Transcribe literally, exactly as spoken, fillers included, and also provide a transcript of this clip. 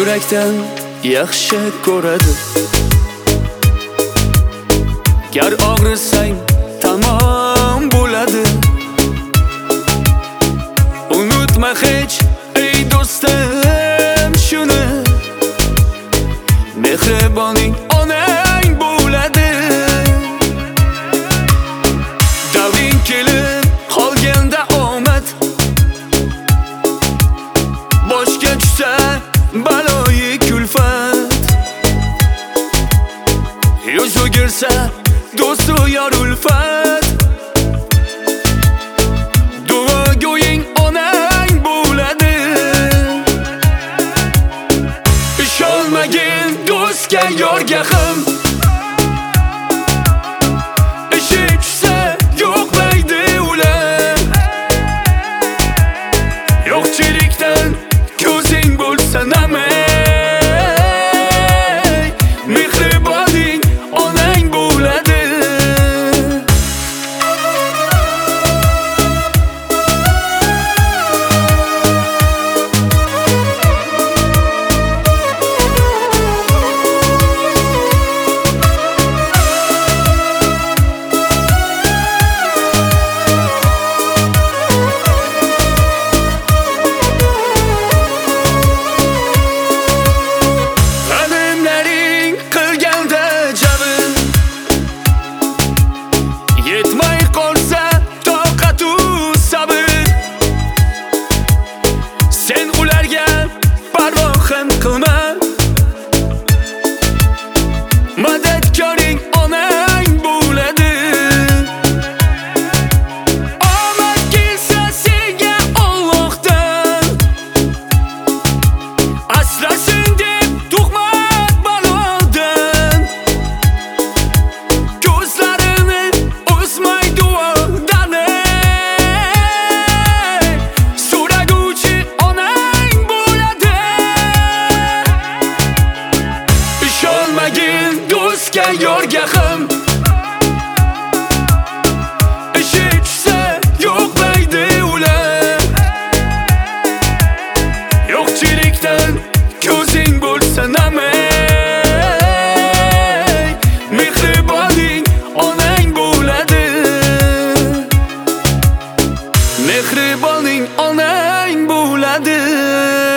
yurakdan yaxshi ko'radi. Gar og'risang tamom bo'ladi. Unutma hech ey do'stim shuni, mehriboning onang bo'ladi. Davring kelib qolganda omad, boshga tushsa baloyi kulfat, yuz o'girsa do'stu yor ulfat. Duogo'ying onang bo'ladi. Ishonmagin do'stga yorga ham, ishi tushsa yo'qlaydi ular. Yo'qchilikdan ko'zing bo'lsa nima, mehriboning onang bo'ladi. Yetmay qolsa toqatu sabr, sen ularga parvo ham qilma. Madadkoring onang bo'ladi. Omad kelsa senga Allohdan, asrasin deb tuhmat balodan. Ko'zlarini o'smay duodan, so'raguvchi onang bo'ladi. Ishonmagin do'stga yorga ham, ishi tushsa yo'qlaydi ular. Yo'qchilikdan ko'zing bo'lsa nima, mehriboning onang bo'ladi. Mehriboning onang bo'ladi.